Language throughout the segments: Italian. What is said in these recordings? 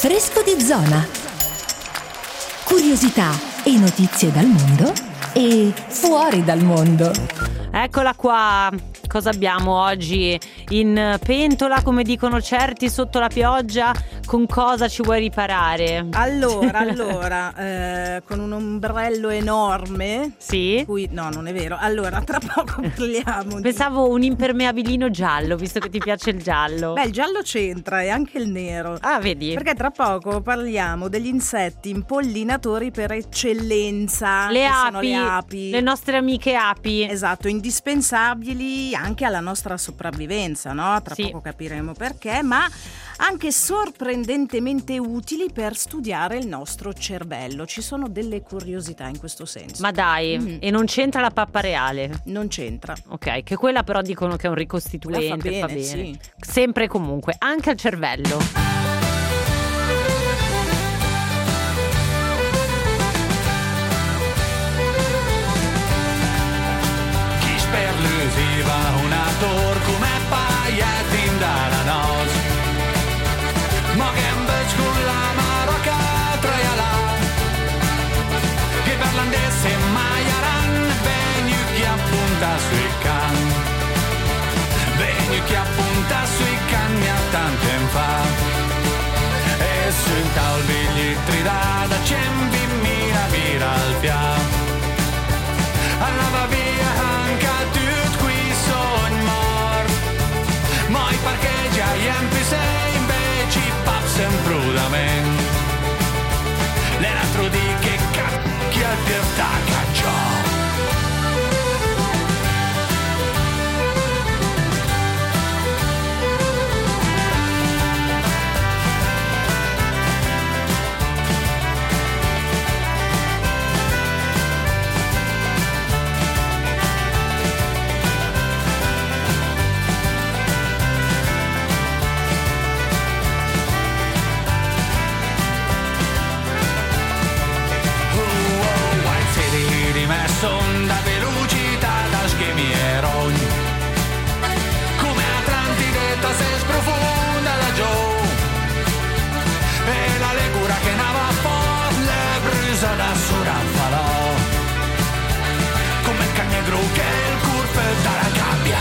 Fresco di zona. Curiosità e notizie dal mondo e fuori dal mondo. Eccola qua. Cosa abbiamo oggi in pentola, come dicono certi, sotto la pioggia? Con cosa ci vuoi riparare? Allora, con un ombrello enorme. Sì? No, non è vero. Allora, tra poco parliamo Pensavo un impermeabilino giallo, visto che ti piace il giallo. Beh, il giallo c'entra e anche il nero. Ah, vedi? Perché tra poco parliamo degli insetti impollinatori per eccellenza. Le che api, sono le api. le nostre amiche api. Esatto, indispensabili anche alla nostra sopravvivenza, no? Tra Sì. poco capiremo perché, ma anche sorprendentemente utili per studiare il nostro cervello. Ci sono delle curiosità in questo senso. Ma dai, e non c'entra la pappa reale? Non c'entra. Ok, che quella però dicono che è un ricostituente, Quella fa fa bene. bene, sì. Sempre e comunque, anche al cervello. Sperlusiva una tor come pagliati in dalla nos ma che invece con la marocca troiala che parlandesse maiaran vegni che appunta sui can vegni che appunta sui can mi ha tanto in fa e sul tal vigli tridada cembi mira al fiam andava via anche a tutti qui son mor ma i parcheggi agli MP6 invece i pub sempre da me l'altro di che cacchia di caccia sonda velocità da schemieroni come Atlantide se sprofonda da giù e la legura che nava fuori le brusa da soraffalò come il cagnegro che il curve dalla gabbia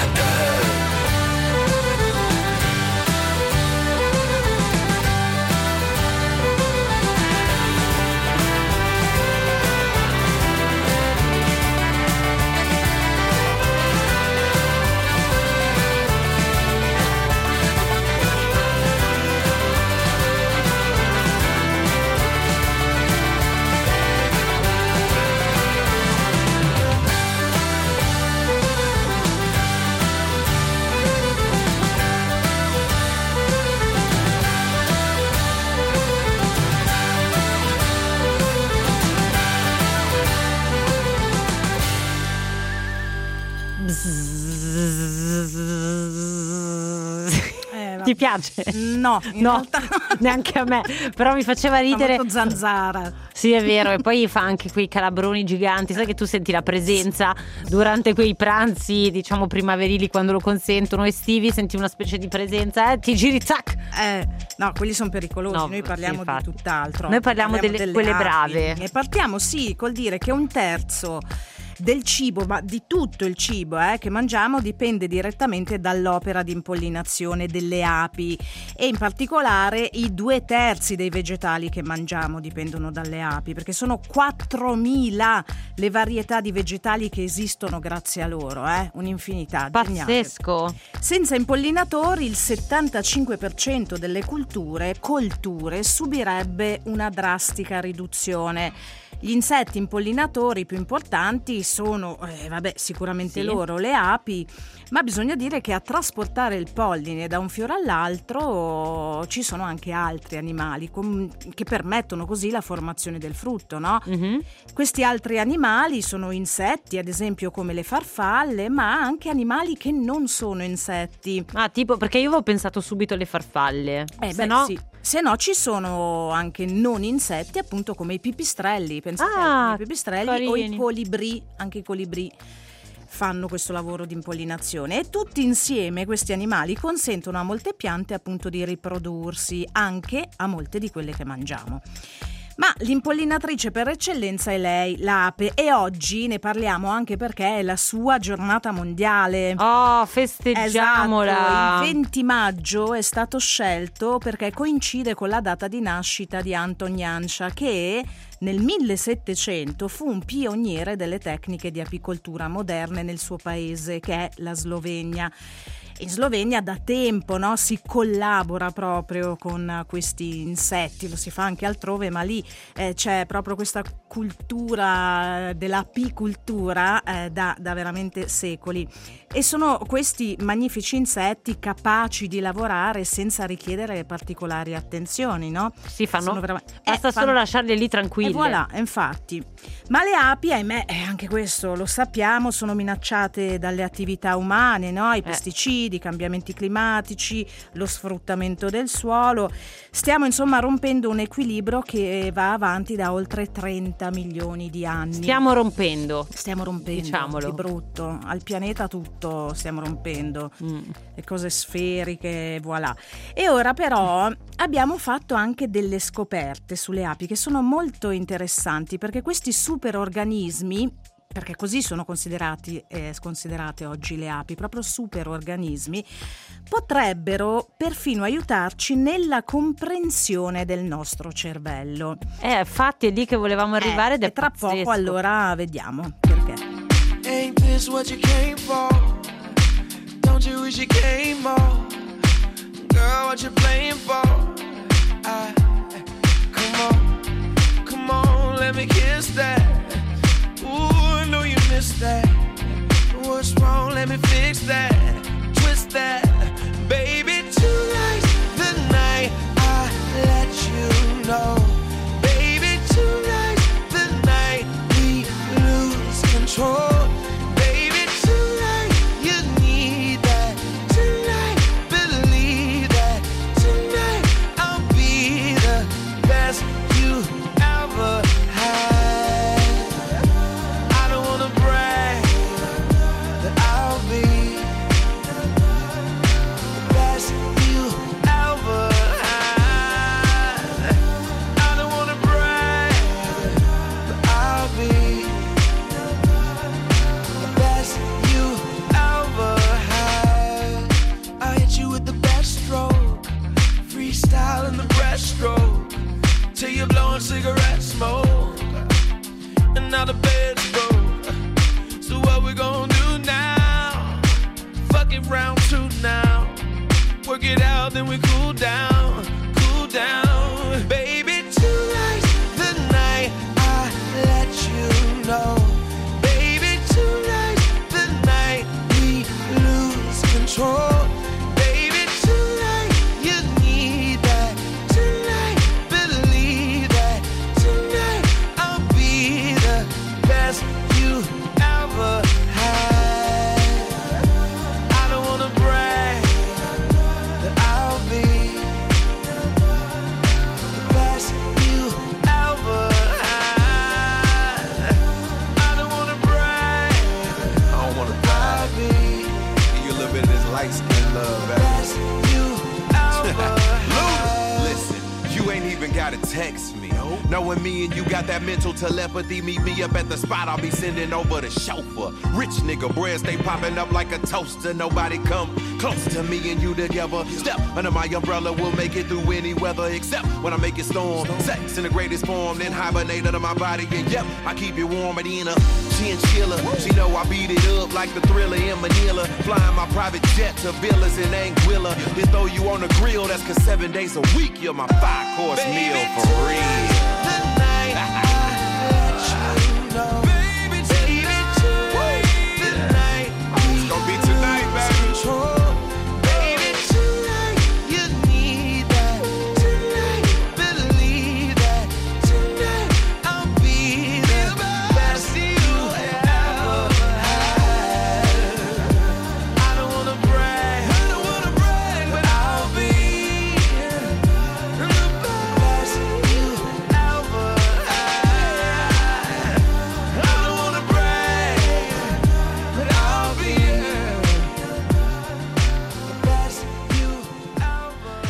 Ti piace? No, in realtà neanche a me, però mi faceva ridere. molto zanzara. Sì, è vero, e poi fa anche quei calabroni giganti, sai che tu senti la presenza durante quei pranzi, diciamo primaverili, quando lo consentono, estivi, senti una specie di presenza, ti giri, tac! No, quelli sono pericolosi, No, noi parliamo sì, infatti. di tutt'altro. Noi parliamo delle quelle api. brave. E partiamo, sì, col dire che un terzo del cibo, ma di tutto il cibo che mangiamo dipende direttamente dall'opera di impollinazione delle api e in particolare i 2/3 dei vegetali che mangiamo dipendono dalle api, perché sono 4.000 le varietà di vegetali che esistono grazie a loro, un'infinità. Geniale. Pazzesco! Senza impollinatori il 75% delle colture subirebbe una drastica riduzione. Gli insetti impollinatori più importanti sono, sicuramente Sì. loro, le api, ma bisogna dire che a trasportare il polline da un fiore all'altro ci sono anche altri animali che permettono così la formazione del frutto, no? Mhm. Questi altri animali sono insetti, ad esempio come le farfalle, ma anche animali che non sono insetti. Ah, tipo, perché io avevo pensato subito alle farfalle. Se no... Sì. Se no ci sono anche non insetti, appunto come i pipistrelli, pensate Ah, ai pipistrelli o carini. i colibrì, anche i colibrì. fanno questo lavoro di impollinazione, e tutti insieme questi animali consentono a molte piante appunto di riprodursi, anche a molte di quelle che mangiamo. Ma l'impollinatrice per eccellenza è lei, l'ape, e oggi ne parliamo anche perché è la sua giornata mondiale. Oh, festeggiamola! Esatto, il 20 maggio è stato scelto perché coincide con la data di nascita di Anton Janša, che nel 1700 fu un pioniere delle tecniche di apicoltura moderne nel suo paese, che è la Slovenia. In Slovenia da tempo, no, si collabora proprio con questi insetti, lo si fa anche altrove, ma lì c'è proprio questa cultura dell'apicoltura da veramente secoli, e sono questi magnifici insetti capaci di lavorare senza richiedere particolari attenzioni, no? Si fanno, basta solo lasciarli lì tranquilli. E voilà, infatti. Ma le api, ahimè, anche questo lo sappiamo, sono minacciate dalle attività umane, no? I pesticidi, i cambiamenti climatici, lo sfruttamento del suolo. Stiamo insomma rompendo un equilibrio che va avanti da oltre 30 milioni di anni. Stiamo rompendo, diciamolo. Di brutto, al pianeta tutto stiamo rompendo, le cose sferiche, voilà. E ora però abbiamo fatto anche delle scoperte sulle api che sono molto interessanti, perché questi superorganismi, perché così sono considerate oggi le api, proprio superorganismi, potrebbero perfino aiutarci nella comprensione del nostro cervello. Infatti è lì che volevamo arrivare ed è tra pazzesco. poco allora vediamo perché. Ain't this what you came for? Don't you wish you came more? Girl, what you playing for? Come on, let me kiss that. Ooh, I know you missed that. What's wrong? Let me fix that. Twist that. Baby, tonight's the night I let you know. Baby, tonight's the night we lose control. Baby, tonight you need that. Tonight, believe that. Tonight I'll be the best you ever had. I don't wanna brag, but I'll be the best you ever had. I don't wanna brag, but I'll be the best you ever had. I hit you with the best stroke, freestyle in the breaststroke, till you're blowing cigarette smoke, and now the bed's broke. So what we gonna do now? Fuck it, round two now. Work it out, then we cool down, cool down. Baby, tonight's the night I let you know. Baby, tonight's the night we lose control. Baby, tonight you need that. Tonight, believe that. Tonight I'll be the best you ever had. I don't wanna brag, but I'll be the best you ever had. I don't wanna brag, I don't wanna I'll brag. be Give you a little bit of this light skin love, the man. best you ever had. Listen, you ain't even gotta text me. Knowing me and you got that mental telepathy, meet me up at the spot, I'll be sending over the chauffeur. Rich nigga, bread stay popping up like a toaster. Nobody come close to me and you together. Step under my umbrella, we'll make it through any weather, except when I make it storm. Sex in the greatest form, then hibernate under my body. And yep, I keep it warm and in a chinchilla. She know I beat it up like the Thriller in Manila. Flying my private jet to villas in Anguilla. Then throw you on the grill, that's 'cause 7 days a week you're my 5-course meal for real. The night I let you know. Baby, tonight, the night It's gonna be tonight, baby. control. Baby, tonight you need that. Tonight, believe that. Tonight I'll be the best you ever had. I don't wanna brag, but I'll be the best you ever had.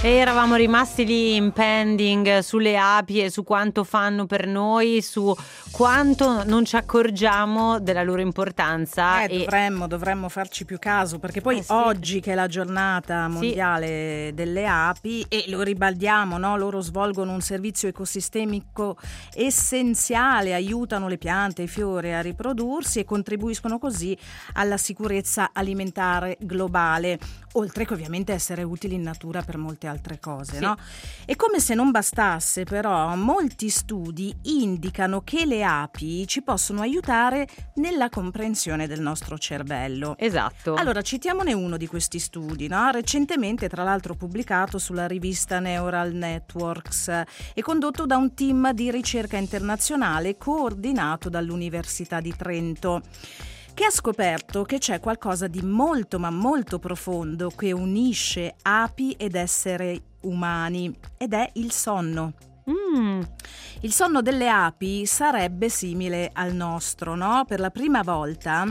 E eravamo rimasti lì in pending sulle api e su quanto fanno per noi, su quanto non ci accorgiamo della loro importanza. Dovremmo farci più caso, perché poi sì. Oggi che è la giornata mondiale delle api, e lo ribaldiamo, no? Loro svolgono un servizio ecosistemico essenziale, aiutano le piante e i fiori a riprodursi e contribuiscono così alla sicurezza alimentare globale, oltre che ovviamente essere utili in natura per molte altre cose, sì. No? E come se non bastasse, però, molti studi indicano che le api ci possono aiutare nella comprensione del nostro cervello. Esatto. Allora, citiamone uno di questi studi, no? Recentemente, tra l'altro, pubblicato sulla rivista Neural Networks e condotto da un team di ricerca internazionale coordinato dall'Università di Trento, che ha scoperto che c'è qualcosa di molto ma molto profondo che unisce api ed esseri umani, ed è il sonno. Il sonno delle api sarebbe simile al nostro, no? Per la prima volta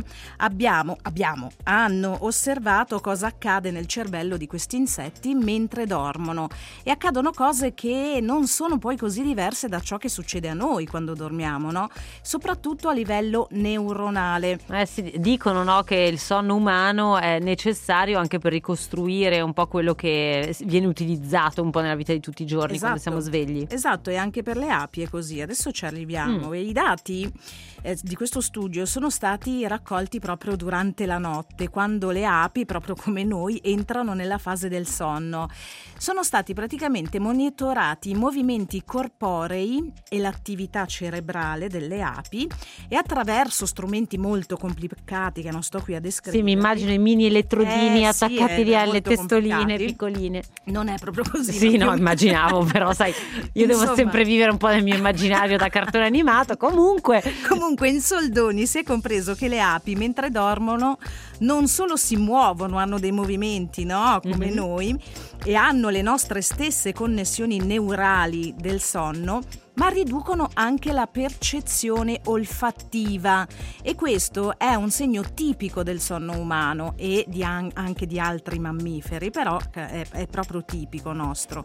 hanno osservato cosa accade nel cervello di questi insetti mentre dormono, e accadono cose che non sono poi così diverse da ciò che succede a noi quando dormiamo, no? Soprattutto a livello neuronale. Sì, dicono, no, che il sonno umano è necessario anche per ricostruire un po' quello che viene utilizzato un po' nella vita di tutti i giorni, quando siamo svegli. Esatto, e anche per le api è così. Adesso ci arriviamo. E i dati di questo studio sono stati raccolti proprio durante la notte, quando le api, proprio come noi, entrano nella fase del sonno. Sono stati praticamente monitorati i movimenti corporei e l'attività cerebrale delle api, e attraverso strumenti molto complicati che non sto qui a descrivere. Sì, mi immagino i mini elettrodini attaccati lì alle testoline complicati. Piccoline. Non è proprio così. Sì, no, immaginavo, però sai, io devo sempre vivere un po' nel mio immaginario da cartone animato. Comunque, in soldoni si è compreso che le api mentre dormono non solo si muovono, hanno dei movimenti, no? Come noi, e hanno le nostre stesse connessioni neurali del sonno, ma riducono anche la percezione olfattiva, e questo è un segno tipico del sonno umano e anche di altri mammiferi, però è proprio tipico nostro.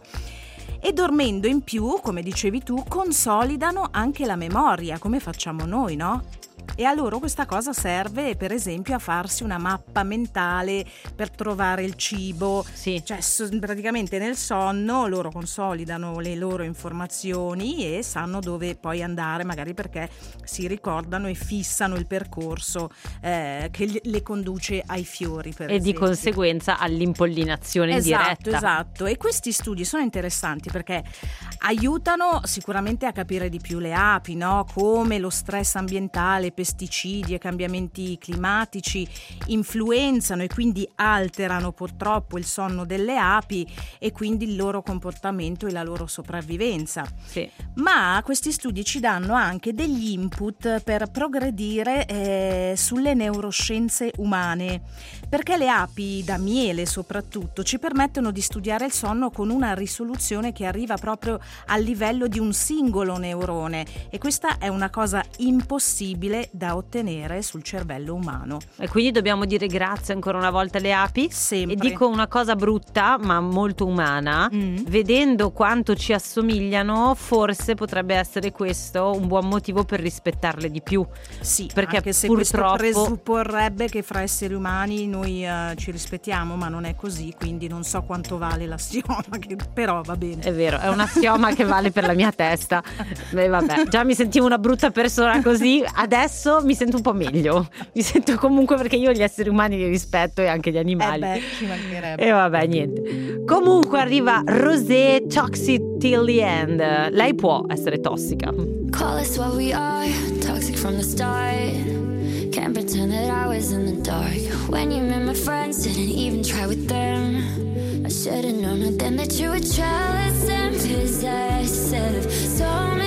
E dormendo in più, come dicevi tu, consolidano anche la memoria, come facciamo noi, no? E a loro questa cosa serve, per esempio, a farsi una mappa mentale per trovare il cibo. Sì. Cioè, praticamente nel sonno loro consolidano le loro informazioni e sanno dove poi andare, magari perché si ricordano e fissano il percorso che le conduce ai fiori, per esempio. E di conseguenza all'impollinazione in diretta. Esatto. E questi studi sono interessanti perché aiutano sicuramente a capire di più le api, no? Come lo stress ambientale, pesticidi e cambiamenti climatici influenzano e quindi alterano purtroppo il sonno delle api e quindi il loro comportamento e la loro sopravvivenza. Sì. Ma questi studi ci danno anche degli input per progredire sulle neuroscienze umane, perché le api da miele soprattutto ci permettono di studiare il sonno con una risoluzione che arriva proprio al livello di un singolo neurone, e questa è una cosa impossibile da ottenere sul cervello umano. E quindi dobbiamo dire grazie ancora una volta alle api. Sempre. E dico una cosa brutta ma molto umana, vedendo quanto ci assomigliano, forse potrebbe essere questo un buon motivo per rispettarle di più. Sì, perché anche se purtroppo questo presupporrebbe che fra esseri umani noi ci rispettiamo, ma non è così, quindi non so quanto vale l'assioma, però va bene. È vero, è un assioma che vale per la mia testa. Beh, vabbè, già mi sentivo una brutta persona così, adesso mi sento un po' meglio. Mi sento comunque, perché io gli esseri umani li rispetto e anche gli animali. Ci mancherebbe. E vabbè, niente. Comunque arriva Rosé, Toxic Till the End. Lei può essere tossica. Call us what we are, toxic from the start. Can't pretend that I was in the dark. When you met my friends, didn't even try with them. I should've known it then that you were jealous and possessive, so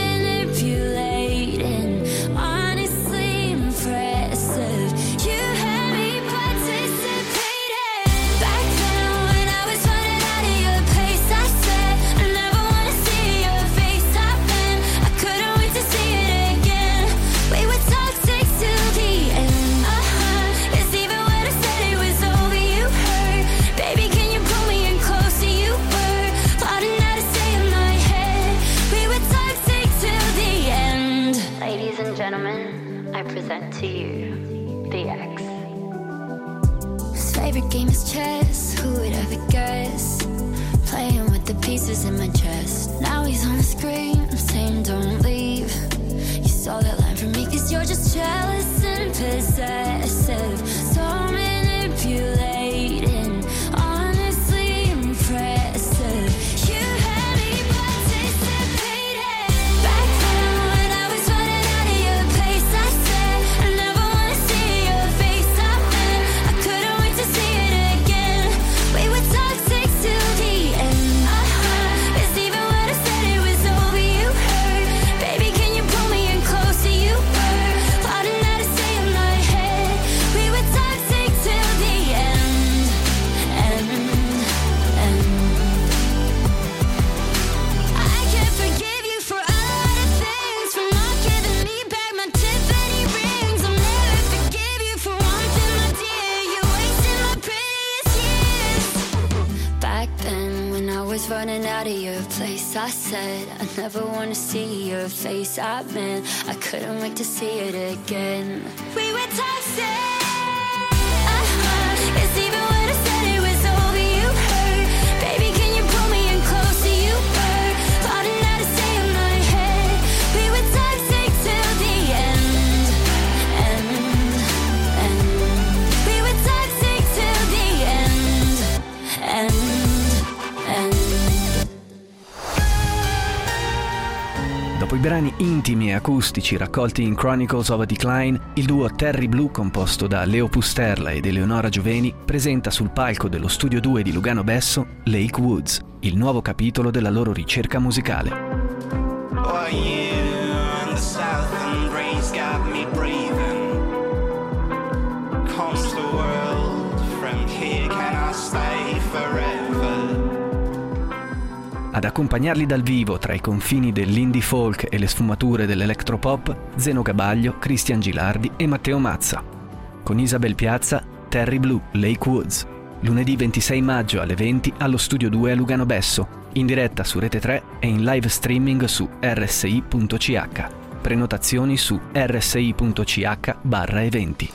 manipulating, honestly impressive. You had me participating. Back then when I was running out of your place, I said I never wanna see your face happen. I couldn't wait to see it again. We were toxic till the end. It's even when I said it was over, you hurt. Baby, can you pull me in closer? You were to you, the ex. His favorite game is chess, who would ever guess? Playing with the pieces in my chest. Now he's on the screen, saying don't leave. You saw that line from me, 'cause you're just jealous and possessive. So manipulating, honestly impressive. You had me participating. Back then when I was running out of your place, I said I never wanna see your face again. I couldn't wait to see it again. We were toxic till the end. 'Cause even when I said it was over, you hurt. Baby, can you pull me in closer? You were plotting how to stay in my head. We were toxic till the end. I can't forgive you for a lot of things, for not giving me back my Tiffany rings. I'll never forgive you for one thing, my dear. You wasted my prettiest years. Back then when I was running out of your place, I said I never wanna see your face. I meant I couldn't wait to see it again. We were toxic. 'Cause even when I said it was over, you hurt. Baby, can you pull me in closer? You were plotting how to stay in my head. We were toxic till the end. We were toxic till the end. Dopo i brani intimi e acustici raccolti in Chronicles of a Decline, il duo Terry Blue, composto da Leo Pusterla ed Eleonora Gioveni, presenta sul palco dello Studio 2 di Lugano Besso Lake Woods, il nuovo capitolo della loro ricerca musicale. Oh, you and the southern breeze got me breathing. Comes the world from here, can I stay forever? Ad accompagnarli dal vivo tra i confini dell'indie folk e le sfumature dell'electropop, Zeno Gabaglio, Cristian Gilardi e Matteo Mazza. Con Isabel Piazza, Terry Blue, Lake Woods. Lunedì 26 maggio alle 20 allo Studio 2 a Lugano Besso, in diretta su Rete 3 e in live streaming su rsi.ch. Prenotazioni su rsi.ch/eventi.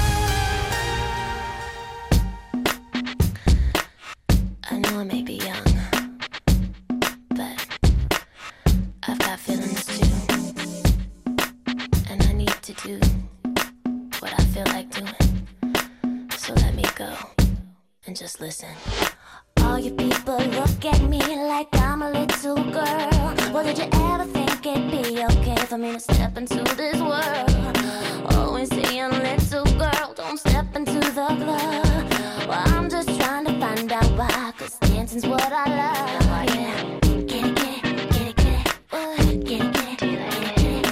I know I may be young, but I've got feelings too. And I need to do what I feel like doing. So let me go and just listen. All you people look at me like I'm a little girl. Well, did you ever think it'd be okay for me to step into this world? Always saying, little girl, don't step into the club. Well, I'm just trying to find out why, 'cause dancing's what I love. Yeah. Get it, get it, get it, get it. Get it, get it, get it, get it.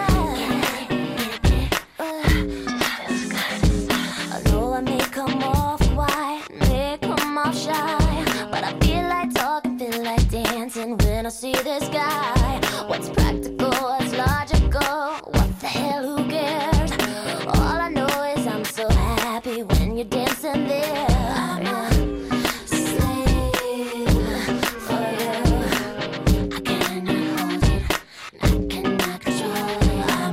I know I may come off white, may come off shy, but I feel like talking, feel like dancing when I see this guy. What's practical, what's logical, what the hell, who cares? All I know is I'm so happy when you're dancing there. I'm a slave for you. I cannot hold it, I cannot control it. I'm a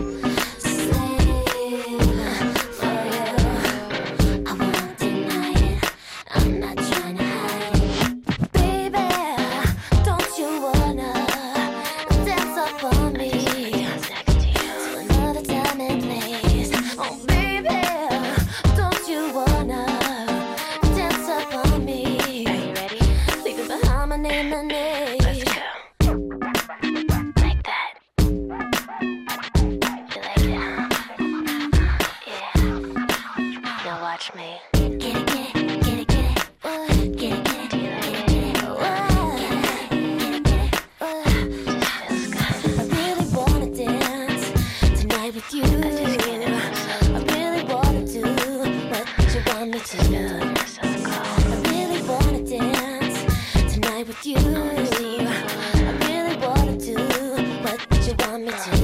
slave for you. I won't deny it, I'm not trying to hide it. Baby, don't you wanna dance up on me to another time and place? Oh baby, don't you wanna dance up on me? Are you ready? Leave it behind my name and name. Let's go. Like that. You like it, huh? Yeah. Now watch me. Get it, get it, get it, get it. Get it, get it, get it, get it. I really wanna dance tonight with you. I really wanna do what you want me to do. I really wanna dance tonight with you. I really wanna do what you want me to.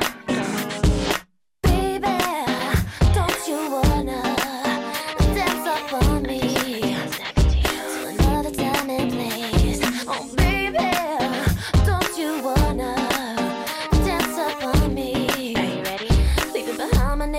Baby, don't you wanna dance up on me to another time and place? Oh baby, don't you wanna dance up on me? Are you ready? Leave it behind my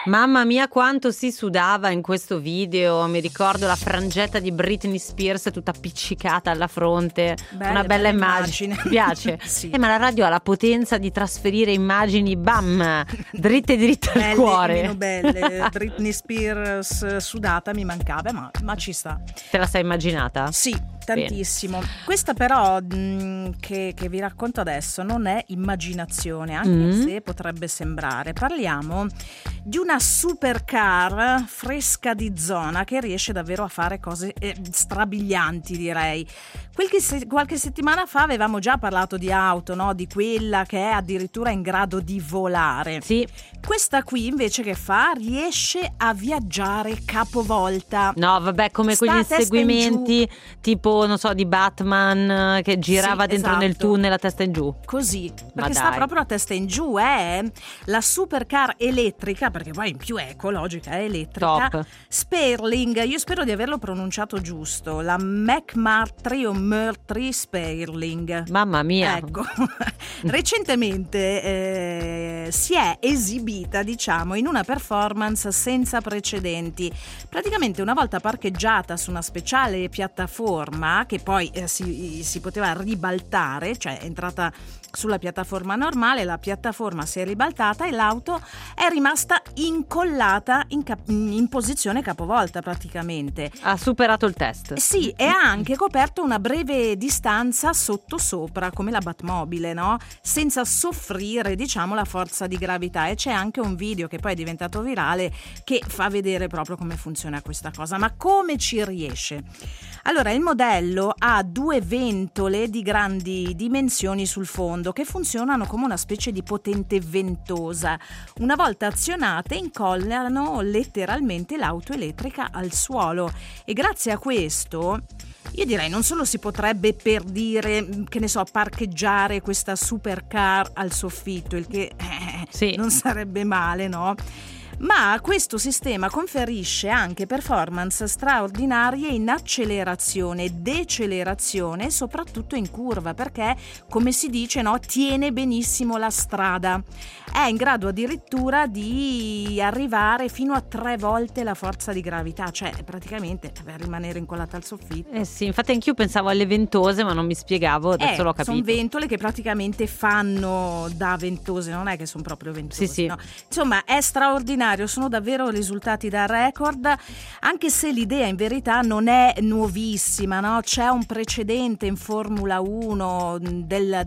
Mamma mia quanto si sudava in questo video, mi ricordo la frangetta di Britney Spears tutta appiccicata alla fronte, una bella immagine. Mi piace? Sì. Ma la radio ha la potenza di trasferire immagini, bam, dritte al cuore. Meno belle. Britney Spears sudata mi mancava, ma ci sta. Te la sei immaginata? Sì, tantissimo. Questa però che vi racconto adesso non è immaginazione, anche se potrebbe sembrare. Parliamo di una supercar fresca di zona che riesce davvero a fare cose strabilianti, direi. Qualche settimana fa avevamo già parlato di auto, no? Di quella che è addirittura in grado di volare. Sì. Questa qui invece che fa? Riesce a viaggiare capovolta. No, vabbè, come Sta quegli a testa inseguimenti tipo, non so, di Batman che girava dentro nel tunnel a testa in giù. Così, Ma perché sta dai. proprio a testa in giù. È la supercar elettrica, perché poi in più è ecologica, è elettrica. Top. Sperling, io spero di averlo pronunciato giusto, la McMurtry o Murtry Sperling. Mamma mia. Ecco, recentemente si è esibita, diciamo, in una performance senza precedenti. Praticamente una volta parcheggiata su una speciale piattaforma, che poi si poteva ribaltare, cioè è entrata sulla piattaforma normale, la piattaforma si è ribaltata e l'auto è rimasta incollata in posizione capovolta praticamente. Ha superato il test. Sì, e ha anche coperto una breve distanza sottosopra, come la Batmobile, no? Senza soffrire, diciamo, la forza di gravità. E c'è anche un video che poi è diventato virale che fa vedere proprio come funziona questa cosa. Ma come ci riesce? Allora, il modello ha 2 ventole di grandi dimensioni sul fondo che funzionano come una specie di potente ventosa. Una volta azionate incollano letteralmente l'auto elettrica al suolo e grazie a questo io direi non solo si potrebbe, per dire, che ne so, parcheggiare questa supercar al soffitto, il che Sì. non sarebbe male, no? Ma questo sistema conferisce anche performance straordinarie in accelerazione, decelerazione e soprattutto in curva, perché, come si dice, no, tiene benissimo la strada. È in grado addirittura di arrivare fino a 3 volte la forza di gravità, cioè praticamente per rimanere incollata al soffitto. Sì, infatti anch'io pensavo alle ventose, ma non mi spiegavo, adesso l'ho capito. Sono ventole che praticamente fanno da ventose, non è che sono proprio ventose. Sì. No. Insomma, è straordinario, sono davvero risultati da record, anche se l'idea in verità non è nuovissima, no? C'è un precedente in Formula 1 del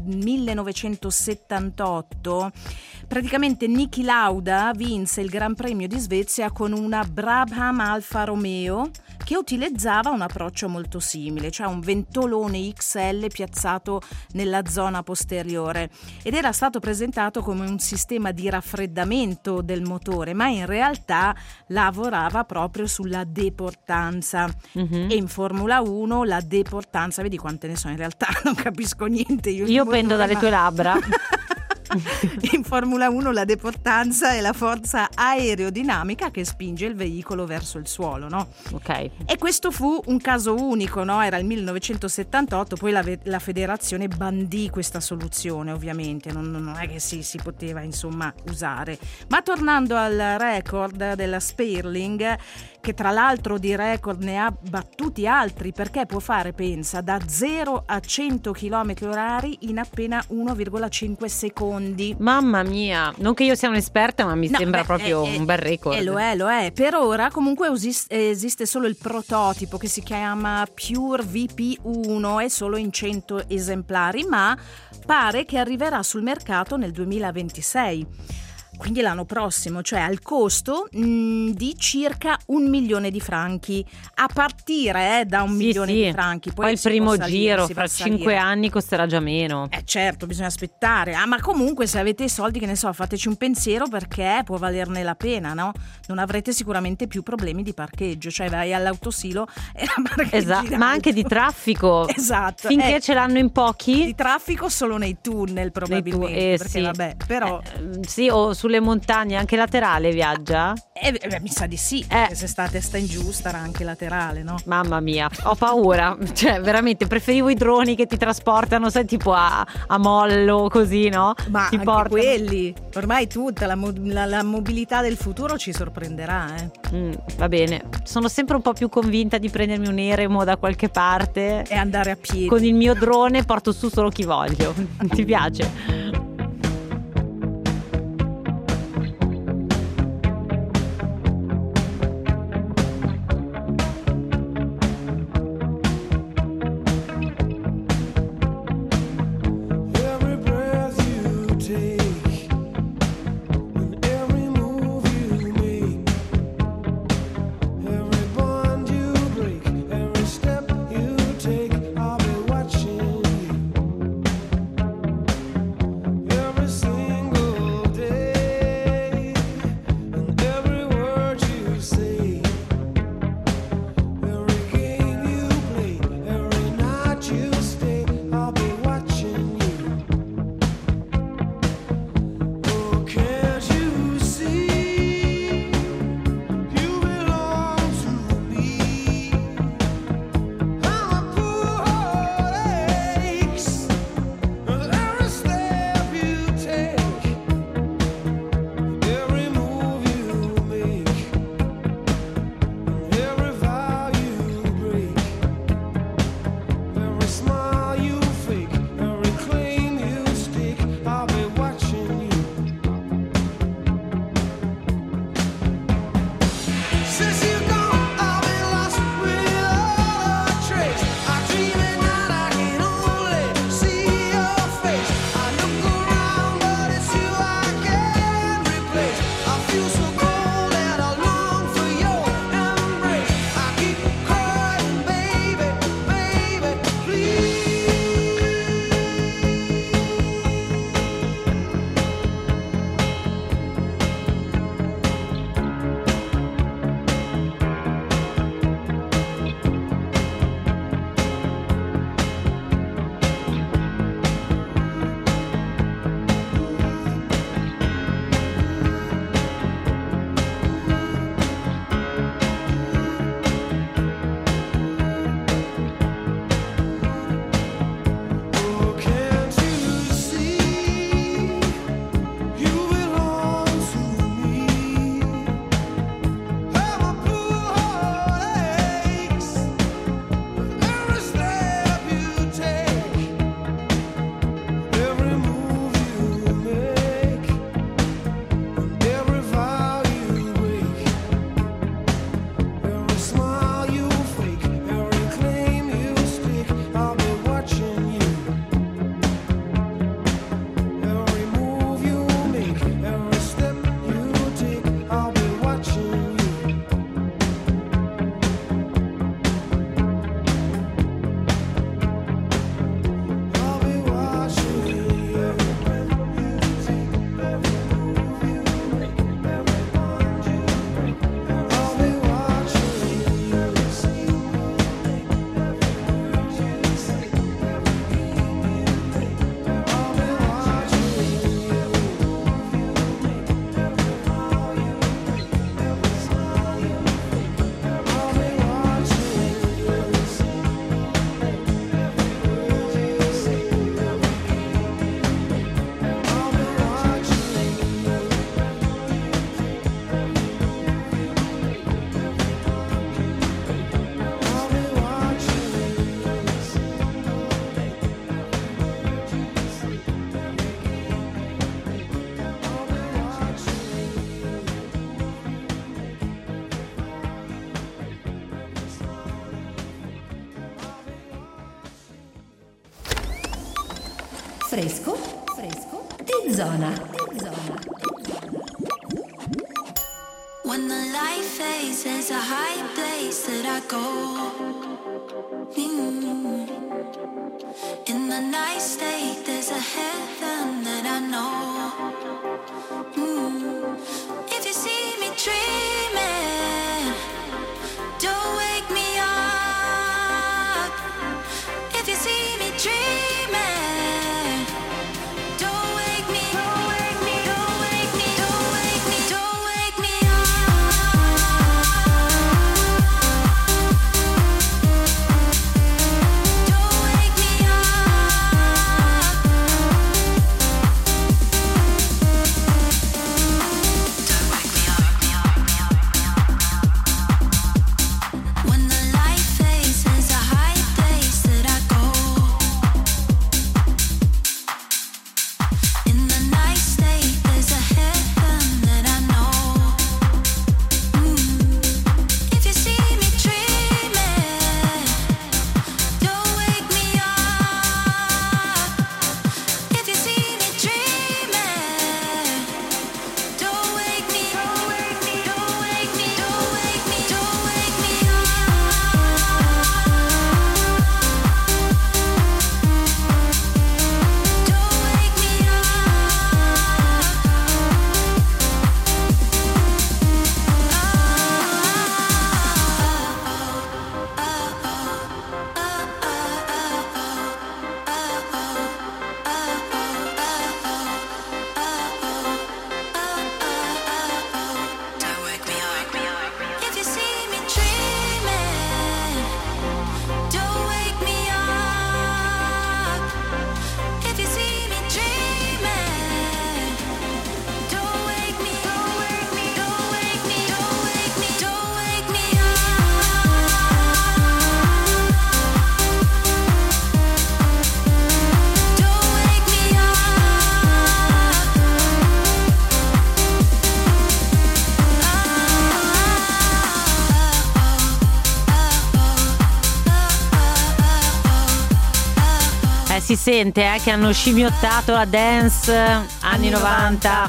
1978. Praticamente Niki Lauda vinse il Gran Premio di Svezia con una Brabham Alfa Romeo che utilizzava un approccio molto simile, cioè un ventolone XL piazzato nella zona posteriore, ed era stato presentato come un sistema di raffreddamento del motore, ma in realtà lavorava proprio sulla deportanza. E in Formula 1 la deportanza, vedi quante ne so, in realtà non capisco niente. Io pendo dalle tue labbra. In Formula 1 la deportanza è la forza aerodinamica che spinge il veicolo verso il suolo, no? Ok. E questo fu un caso unico, no? Era il 1978, poi la federazione bandì questa soluzione, ovviamente, non è che si poteva insomma usare. Ma tornando al record della Sperling, che tra l'altro di record ne ha battuti altri, perché può fare, pensa, da 0 a 100 km/h in appena 1,5 secondi. Mamma mia, non che io sia un'esperta, ma mi sembra proprio un bel record. Lo è. Per ora comunque esiste solo il prototipo che si chiama Pure VP1, è solo in 100 esemplari, ma pare che arriverà sul mercato nel 2026. Quindi l'anno prossimo, cioè al costo di circa 1 milione di franchi, a partire da 1 milione di franchi. Poi il primo giro fra 5 anni costerà già meno. Certo, bisogna aspettare. Ma comunque se avete i soldi, che ne so, fateci un pensiero, perché può valerne la pena, no? Non avrete sicuramente più problemi di parcheggio, cioè vai all'autosilo e la parcheggi. Esatto, ma anche di traffico. Esatto. Finché ce l'hanno in pochi. Di traffico solo nei tunnel probabilmente, perché sì. vabbè, però sì, o sulle montagne, anche laterale viaggia? Mi sa di sì, perché se sta a testa in giù starà anche laterale, no? Mamma mia, ho paura, cioè veramente preferivo i droni che ti trasportano, sai, tipo a mollo così, no? Ma ti anche portano. quelli, ormai tutta la mobilità del futuro ci sorprenderà, Va bene, sono sempre un po' più convinta di prendermi un eremo da qualche parte e andare a piedi. Con il mio drone porto su solo chi voglio. Ti piace? Fresco, fresco, di zona. When the light fades, there's a high place that I go. In the night state, there's a heaven that I know. If you see me dreaming, don't wake me up. If you see me dreaming, don't wake me, don't wake me, don't wake me, don't si sente che hanno scimmiottato la dance anni 90.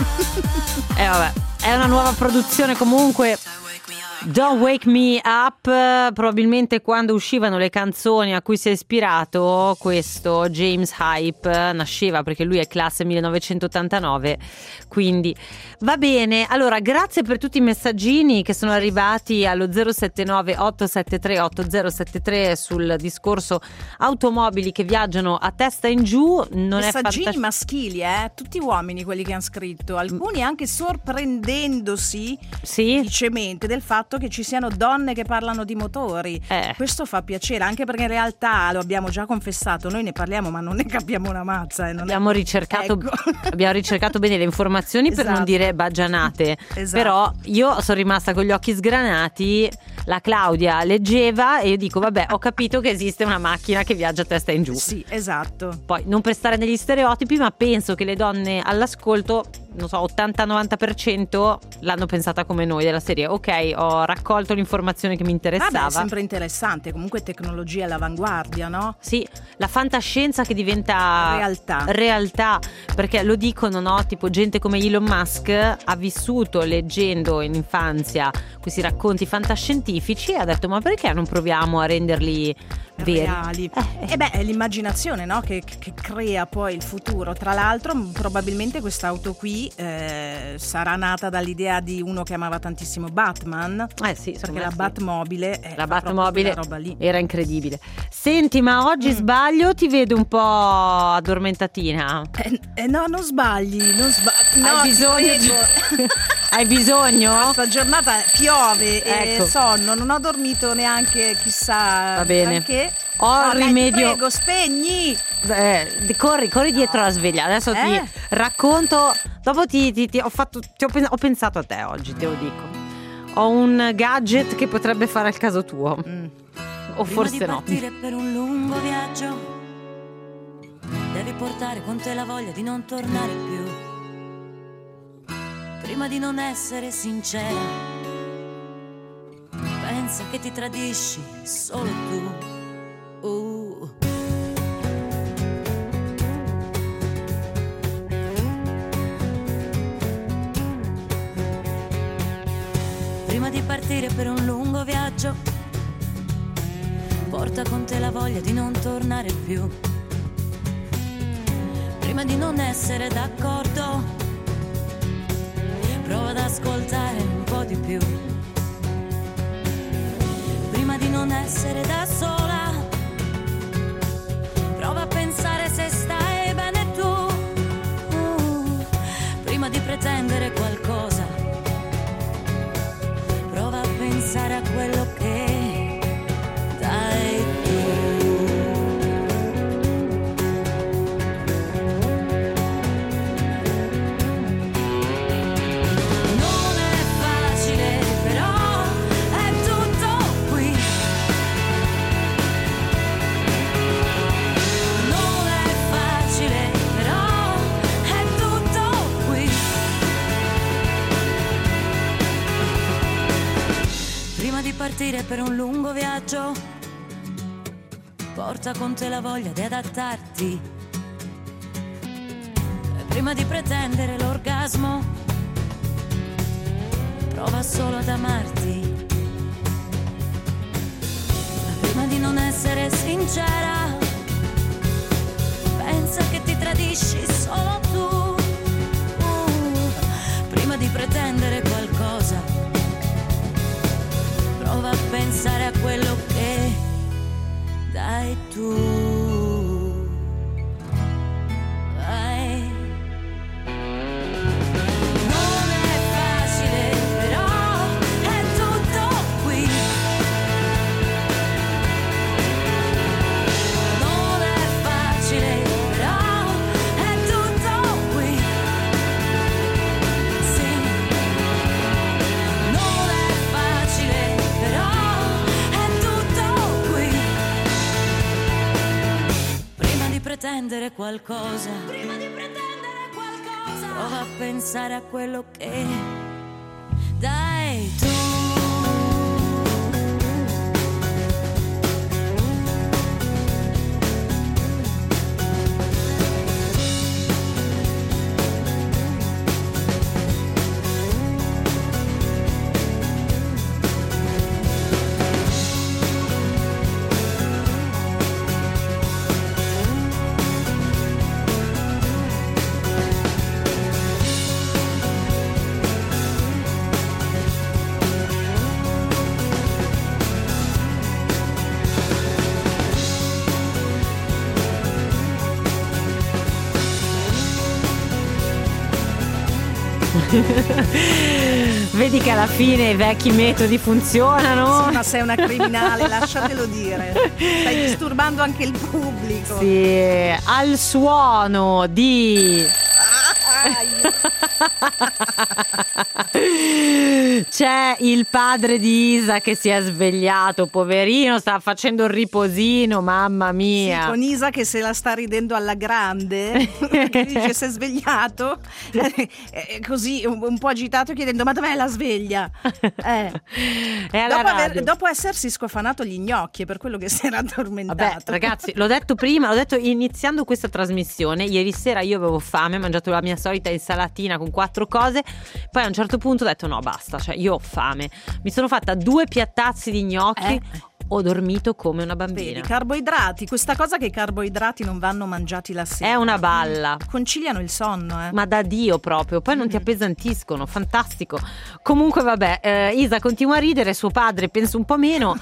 Vabbè, è una nuova produzione comunque. Don't Wake Me Up, probabilmente quando uscivano le canzoni a cui si è ispirato questo James Hype nasceva, perché lui è classe 1989, quindi va bene. Allora, grazie per tutti i messaggini che sono arrivati allo 079 873 8073 sul discorso automobili che viaggiano a testa in giù. Non messaggini maschili, tutti uomini quelli che hanno scritto, alcuni anche sorprendendosi felicemente del fatto che ci siano donne che parlano di motori. Questo fa piacere, anche perché in realtà, lo abbiamo già confessato, noi ne parliamo ma non ne capiamo una mazza. Abbiamo ricercato bene le informazioni per non dire baggianate. Però io sono rimasta con gli occhi sgranati. La Claudia leggeva e io dico vabbè, ho capito che esiste una macchina che viaggia a testa in giù. Sì, esatto. Poi non per stare negli stereotipi, ma penso che le donne all'ascolto, non so, 80-90% l'hanno pensata come noi, della serie ok, ho raccolto l'informazione che mi interessava. È sempre interessante, comunque tecnologia all'avanguardia, no? Sì, la fantascienza che diventa realtà, perché lo dicono, no? Tipo gente come Elon Musk ha vissuto leggendo in infanzia questi racconti fantascientifici e ha detto ma perché non proviamo a renderli reali? È l'immaginazione, no? che crea poi il futuro. Tra l'altro probabilmente quest'auto qui sarà nata dall'idea di uno che amava tantissimo Batman, sì, perché la Batmobile roba lì era incredibile. Senti, ma oggi sbaglio? Ti vedo un po' addormentatina. No, non sbagli, no, hai bisogno hai bisogno? Questa giornata piove e sonno, non ho dormito neanche chissà. Va bene, perché. Ho il rimedio. Prego, spegni. Corri dietro la sveglia. Adesso ti racconto. Dopo ho pensato a te oggi, te lo dico. Ho un gadget che potrebbe fare al caso tuo. O forse no. Prima di partire per un lungo viaggio, devi portare con te la voglia di non tornare più. Prima di non essere sincera, pensa che ti tradisci solo tu. Prima di partire per un lungo viaggio, porta con te la voglia di non tornare più. Prima di non essere d'accordo, prova ad ascoltare un po' di più. Prima di non essere da sola, prova a pensare se stai bene tu. Prima di pretendere qualcosa, prova a pensare a quello che dai tu. Non è facile, però è tutto qui. Non è facile, però è tutto qui. Prima di partire per un lungo viaggio, porta con te la voglia di adattarti. E prima di pretendere l'orgasmo, prova solo ad amarti. Prima di non essere sincera, pensa che ti tradisci solo tu. Prima di pretendere qualcosa, prova a pensare a quello che dai tu. Vai. Non è facile, però è tutto qui. Non è facile, però è tutto qui. Sì. Non è facile, però è tutto qui. Prima di pretendere qualcosa, prova a pensare a quello che dai tu. Vedi che alla fine i vecchi metodi funzionano. Sì, ma sei una criminale, lasciatelo dire. Stai disturbando anche il pubblico. Sì, al suono di... C'è il padre di Isa che si è svegliato, poverino, sta facendo il riposino, mamma mia. Sì, con Isa che se la sta ridendo alla grande, dice si è svegliato, così un po' agitato chiedendo ma dov'è la sveglia? Dopo essersi scofanato gli gnocchi, è per quello che si era addormentato. Vabbè ragazzi, l'ho detto prima, l'ho detto iniziando questa trasmissione, ieri sera io avevo fame, ho mangiato la mia solita insalatina con 4 cose, poi a un certo punto ho detto no basta, cioè io ho fame, mi sono fatta 2 piattazzi di gnocchi, ho dormito come una bambina. Vedi, carboidrati, questa cosa che i carboidrati non vanno mangiati la sera è una balla, conciliano il sonno, ma da Dio proprio, poi non ti appesantiscono, fantastico. Comunque vabbè, Isa continua a ridere, suo padre pensa un po' meno,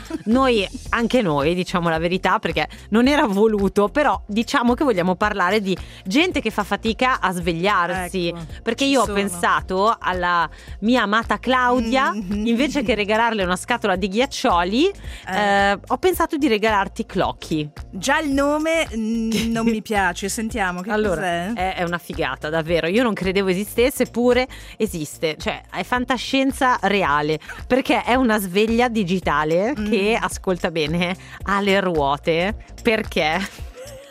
anche noi diciamo la verità perché non era voluto, però diciamo che vogliamo parlare di gente che fa fatica a svegliarsi, ecco, perché io ho pensato alla mia amata Claudia, invece che regalarle una scatola di ghiaccioli ho pensato di regalarti Clocchi. Già il nome non mi piace, sentiamo che allora, cos'è? È una figata, davvero. Io non credevo esistesse, eppure esiste. Cioè, è fantascienza reale, perché è una sveglia digitale che, ascolta bene, ha le ruote. Perché?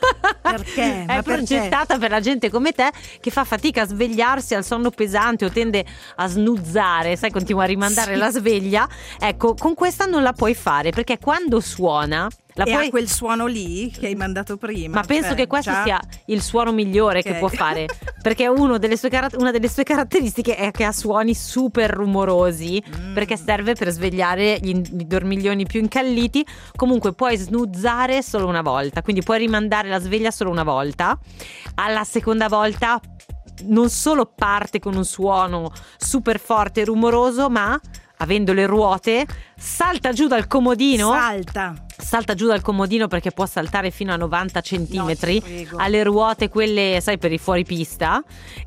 Perché? È progettata per la gente come te che fa fatica a svegliarsi, al sonno pesante o tende a snuzzare, sai, continua a rimandare la sveglia. Ecco, con questa non la puoi fare, perché quando suona ha quel suono lì che hai mandato prima. Ma penso che questo sia il suono migliore che può fare, perché una delle sue caratteristiche è che ha suoni super rumorosi, perché serve per svegliare i dormiglioni più incalliti. Comunque puoi snuzzare solo una volta, quindi puoi rimandare la sveglia solo una volta. Alla seconda volta non solo parte con un suono super forte e rumoroso, ma avendo le ruote salta giù dal comodino. Salta giù dal comodino, perché può saltare fino a 90 centimetri, alle ruote quelle, sai, per i fuoripista,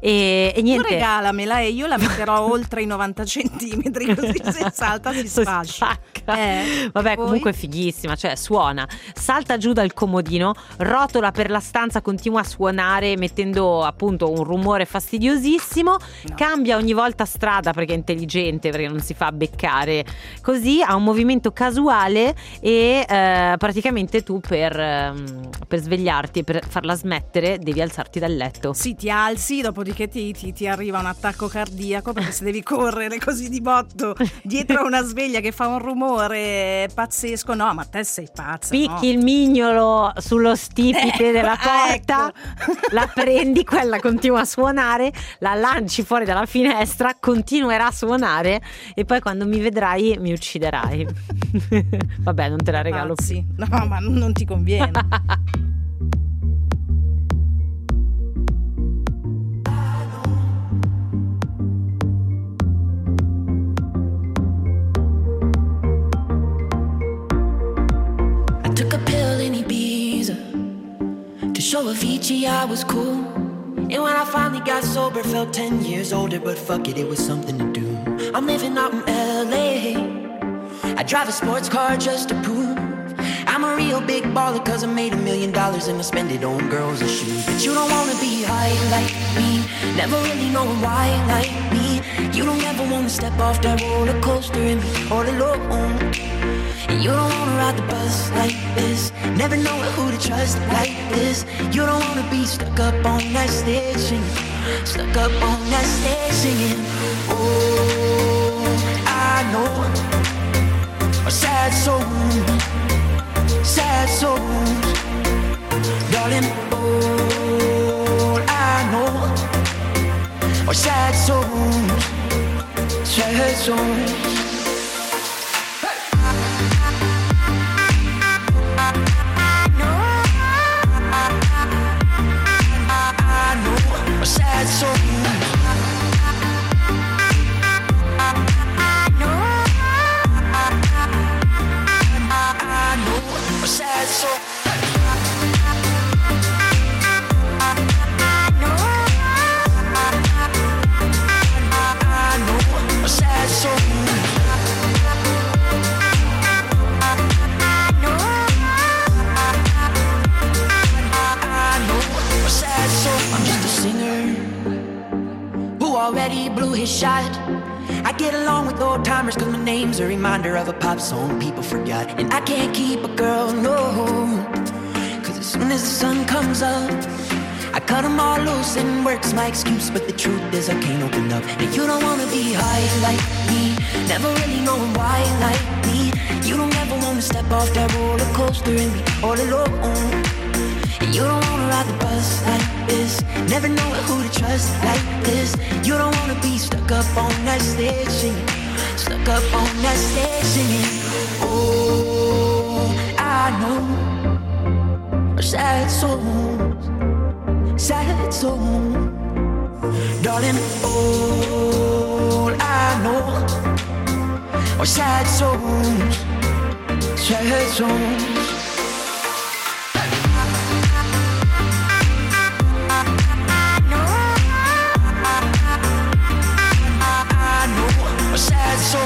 e niente. Tu regalamela e io la metterò oltre i 90 centimetri, così se salta si spacca. Vabbè, comunque è fighissima, cioè suona, salta giù dal comodino, rotola per la stanza, continua a suonare mettendo appunto un rumore fastidiosissimo, cambia ogni volta strada perché è intelligente, perché non si fa beccare, così ha un movimento casuale e praticamente tu per svegliarti e per farla smettere devi alzarti dal letto. Sì, ti alzi, dopodiché ti arriva un attacco cardiaco, perché se devi correre così di botto dietro a una sveglia che fa un rumore pazzesco, no, ma te sei pazza. Picchi il mignolo sullo stipite della porta, la prendi, quella continua a suonare, la lanci fuori dalla finestra, continuerà a suonare e poi quando mi vedrai mi ucciderai. Vabbè, non te la regalo. Sì, no, ma non ti conviene. I took a pill in Ibiza to show Avicii I was cool. And when I finally got sober, felt 10 years older, but fuck it, it was something to do. I'm living out in LA. I drive a sports car just to prove I'm a real big baller, cause I made $1 million and I spend it on girls and shoes. But you don't wanna be high like me, never really know why like me. You don't ever wanna step off that roller coaster and be all alone. And you don't wanna ride the bus like this, never know who to trust like this. You don't wanna be stuck up on that stage singing, stuck up on that stage singing. Oh, I know a sad soul, darling. All I know are sad souls, sad souls. Sad soul. I know a sad soul. I already blew his shot. I get along with old timers cause my name's a reminder of a pop song people forgot. And I can't keep a girl, no, cause as soon as the sun comes up, I cut them all loose and work's my excuse. But the truth is I can't open up. And you don't wanna be high like me, never really knowing why like me. You don't ever wanna step off that roller coaster and be all alone. And you don't wanna ride the bus like this, never know who to trust like this. You don't wanna be stuck up on that stage singing, stuck up on that stage singing. Oh, I know sad songs, sad songs, darling. All I know are sad songs, sad songs. Sad song.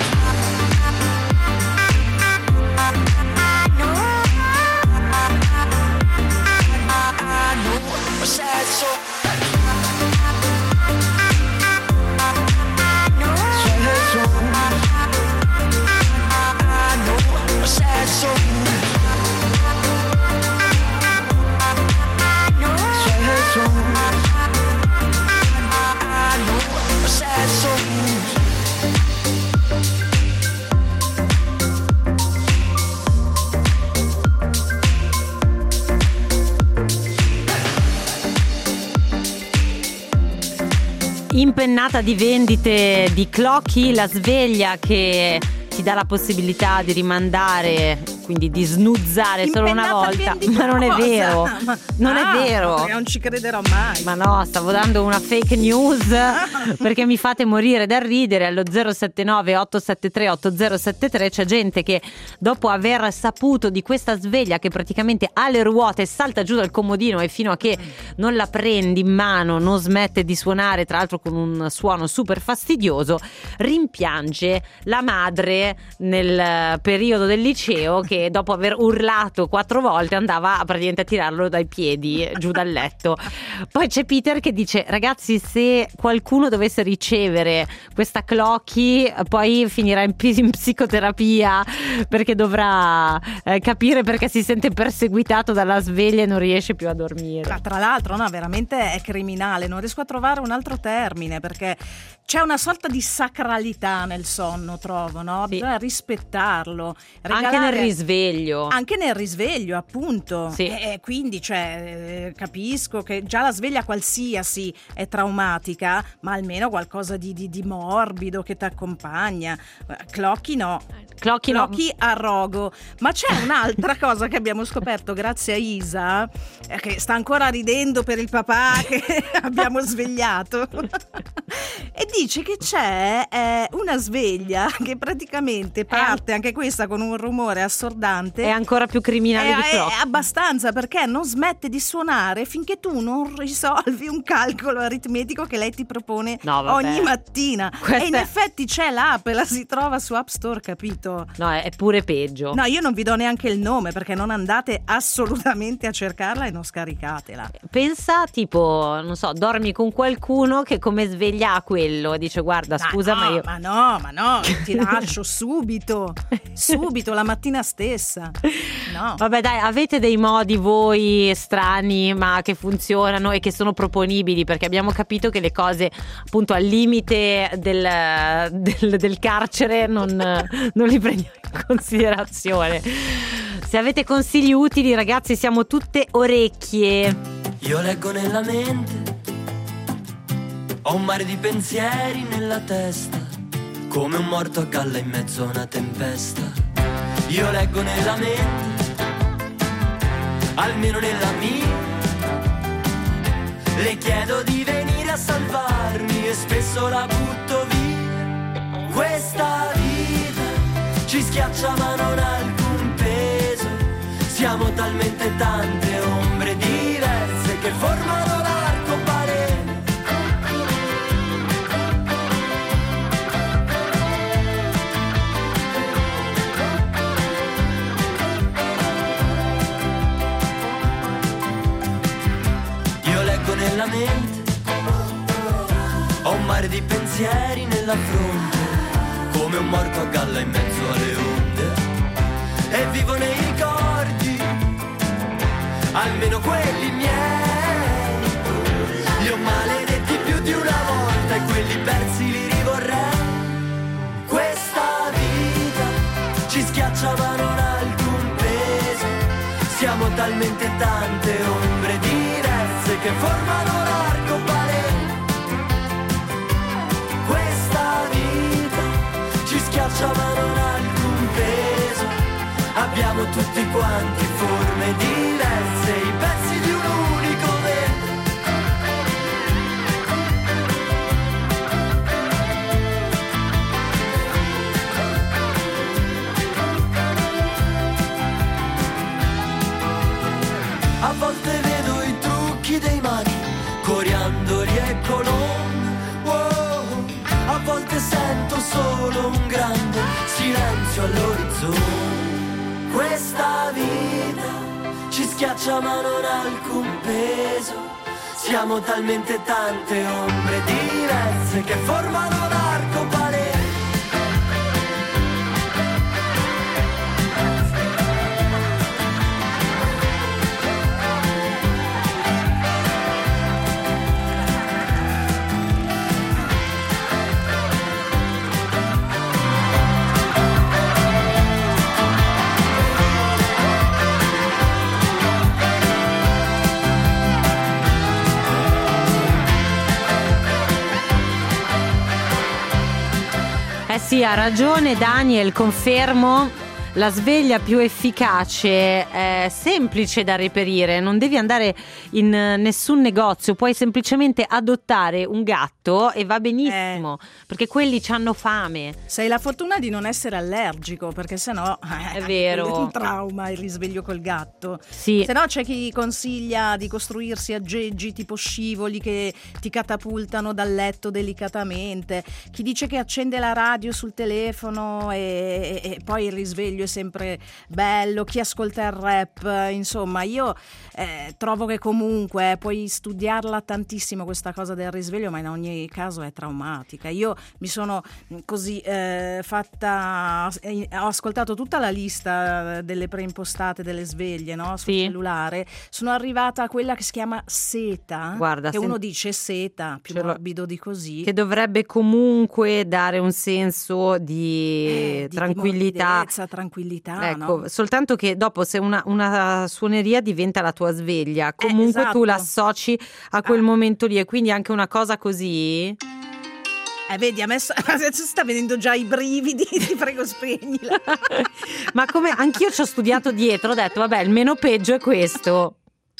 I know a sad song. Impennata di vendite di Clocky, la sveglia che ti dà la possibilità di rimandare, quindi di snuzzare solo una volta. Ma non è vero, non è vero. Non ci crederò mai. Ma no, stavo dando una fake news perché mi fate morire dal ridere. Allo 079 873 8073 c'è gente che dopo aver saputo di questa sveglia che praticamente ha le ruote, salta giù dal comodino e fino a che non la prendi in mano non smette di suonare, tra l'altro con un suono super fastidioso, rimpiange la madre nel periodo del liceo che dopo aver urlato 4 volte andava praticamente a tirarlo dai piedi giù dal letto. Poi c'è Peter che dice: ragazzi, se qualcuno dovesse ricevere questa Clocky poi finirà in psicoterapia perché dovrà capire perché si sente perseguitato dalla sveglia e non riesce più a dormire. Ma tra l'altro no, veramente è criminale, non riesco a trovare un altro termine perché c'è una sorta di sacralità nel sonno, trovo, no? Sì. Bisogna rispettarlo. Anche nel risveglio. Anche nel risveglio, appunto. Sì. E quindi, capisco che già la sveglia qualsiasi è traumatica, ma almeno qualcosa di morbido che ti accompagna. Clocky no. Clocky a rogo. Ma c'è un'altra cosa che abbiamo scoperto grazie a Isa, che sta ancora ridendo per il papà che abbiamo svegliato. E dice che c'è una sveglia che praticamente parte anche questa con un rumore assordante. È ancora più criminale di Clocky. È abbastanza, perché non smette di suonare finché tu non risolvi un calcolo aritmetico che lei ti propone ogni mattina. E in effetti c'è l'app, la si trova su App Store, capito? No, è pure peggio. No, io non vi do neanche il nome perché non andate assolutamente a cercarla e non scaricatela. Pensa, tipo, non so, dormi con qualcuno che come sveglia ha quello e dice: guarda, scusa, ma io... Ma no, ti lascio subito la mattina stessa. No. Vabbè, dai, avete dei modi voi strani ma che funzionano e che sono proponibili, perché abbiamo capito che le cose appunto al limite del carcere non li prendiamo in considerazione. Se avete consigli utili, ragazzi, siamo tutte orecchie. Io leggo nella mente, ho un mare di pensieri nella testa, come un morto a galla in mezzo a una tempesta. Io leggo nella mente, almeno nella mia, le chiedo di venire a salvarmi e spesso la butto via. Questa vita ci schiaccia ma non ha alcun peso, siamo talmente tante ombre diverse che formano l'arcobaleno. Io leggo nella mente, ho un mare di pensieri nella fronte, come un morto a galla in mezzo alle onde. E vivo nei ricordi, almeno quelli miei. Li ho maledetti più di una volta e quelli persi li rivorrei. Questa vita ci schiaccia ma non ha alcun peso. Siamo talmente tante ombre diverse che formano l'arcobaleno. Questa vita ci schiaccia ma non ha alcun peso. Abbiamo tutti quanti forme diverse, i pezzi di un unico vento. A volte vedo i trucchi dei maghi, coriandoli e colombe. Wow. A volte sento solo un grande silenzio all'orizzonte. Questa vita ci schiaccia ma non ha alcun peso. Siamo talmente tante ombre diverse che formano l'arcobaleno. Sì, ha ragione Daniel, confermo. La sveglia più efficace è semplice da reperire, non devi andare in nessun negozio, puoi semplicemente adottare un gatto e va benissimo, perché quelli c'hanno fame. Se hai la fortuna di non essere allergico, perché sennò è vero, è un trauma il risveglio col gatto. Sì. Se no c'è chi consiglia di costruirsi aggeggi tipo scivoli che ti catapultano dal letto delicatamente, chi dice che accende la radio sul telefono e poi il risveglio è sempre bello, chi ascolta il rap. Insomma, io trovo che comunque puoi studiarla tantissimo questa cosa del risveglio, ma in ogni caso è traumatica. Io mi sono così fatta, ho ascoltato tutta la lista delle preimpostate delle sveglie, no? Sul cellulare, sono arrivata a quella che si chiama Seta. Guarda, che uno dice Seta, più morbido di così, che dovrebbe comunque dare un senso di tranquillità, tranquillità, ecco, no? soltanto che dopo, se una suoneria diventa la tua sveglia, comunque esatto. tu l'associ a quel momento lì, e quindi anche una cosa così. Vedi, a me sta venendo già i brividi, ti prego spegnila. Ma come anch'io ci ho studiato dietro, ho detto vabbè, il meno peggio è questo.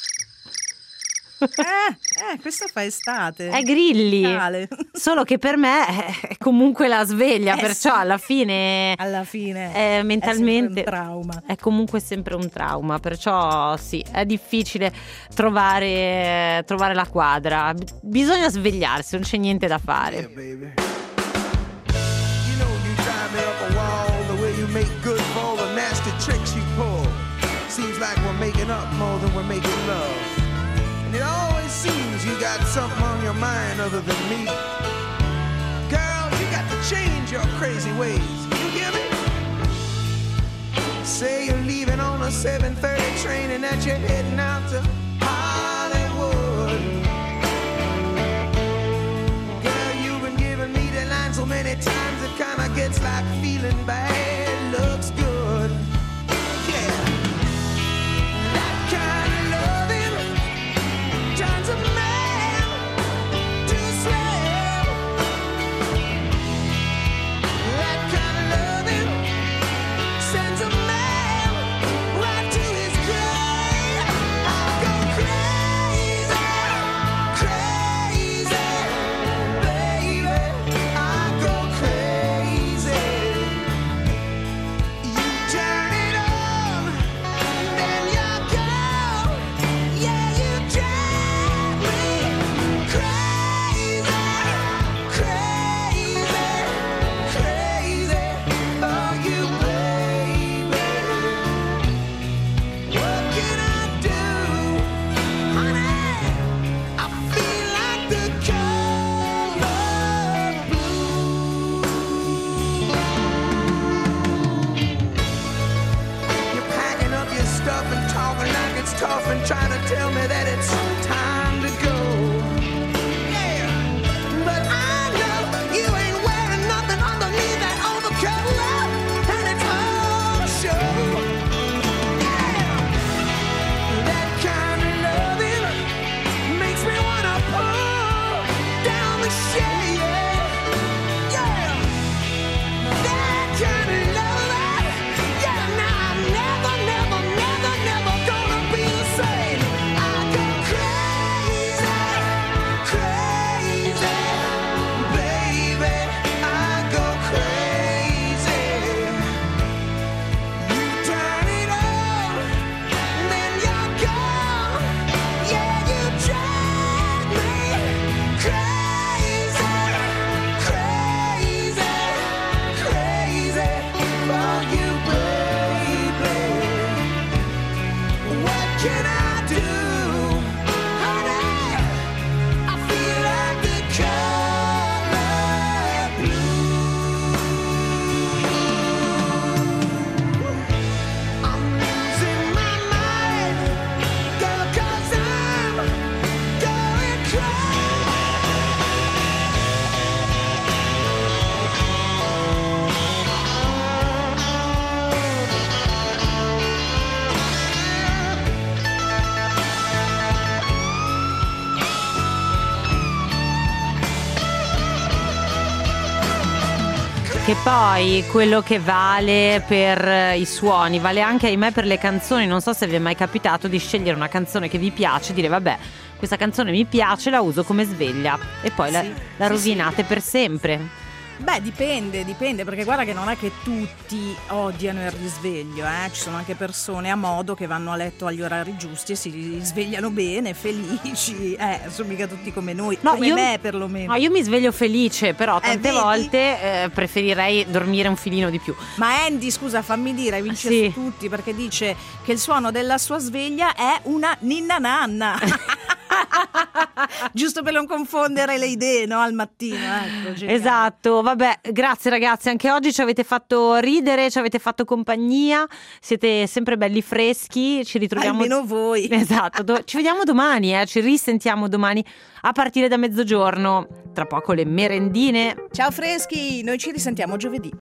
Questo fa estate. È Grilli. Solo che per me è comunque la sveglia, perciò alla fine è mentalmente un trauma. È comunque sempre un trauma, perciò sì, è difficile trovare la quadra. Bisogna svegliarsi, non c'è niente da fare. Yeah, baby. You know you drive me up a wall, the way you make good for all the nasty tricks you pull. Seems like we're making up more than we're making love. And it always seems you got something on your mind other than me. Girl, you got to change your crazy ways. You hear me? Say you're leaving on a 7:30 train and that you're heading out to Hollywood. Girl, you've been giving me the line so many times it kinda gets like feeling bad looks good. Yeah. That kind of loving turns a man to a slave. That kind of loving sends a man right to his grave. I go crazy, crazy, baby. I go crazy. and trying to tell me that it's time to go. Yeah, but I know you ain't wearing nothing underneath that overcoat, and it's all show. Yeah, that kind of loving makes me wanna pull down the shade. Yeah, that kind of love, yeah. Now I'm never, never, never, never gonna be the same. I go crazy, crazy, baby. I go crazy. You turn it on, then you're gone. Yeah, you drive me crazy, crazy, crazy for you, baby. What can I do, honey? I feel like the color blue. I'm losing my mind, girl, 'cause I'm going crazy. Che poi quello che vale per i suoni vale anche, ahimè, per le canzoni. Non so se vi è mai capitato di scegliere una canzone che vi piace, dire vabbè, questa canzone mi piace, la uso come sveglia, e poi Sì, la sì, rovinate per sempre. Beh, dipende, perché guarda che non è che tutti odiano il risveglio, ci sono anche persone a modo che vanno a letto agli orari giusti e si svegliano bene, felici, sono mica tutti come noi, come me perlomeno. No, io mi sveglio felice, però tante vedi? volte preferirei dormire un filino di più. Ma Andy, scusa, fammi dire, vince Sì. su tutti, perché dice che il suono della sua sveglia è una ninna nanna. Giusto per non confondere le idee, no? Al mattino, ecco, geniale. Esatto, vabbè, grazie ragazzi, anche oggi ci avete fatto ridere, ci avete fatto compagnia, siete sempre belli freschi, ci ritroviamo almeno voi. Esatto, ci vediamo domani, ci risentiamo domani a partire da mezzogiorno, tra poco le merendine. Ciao freschi, noi ci risentiamo giovedì.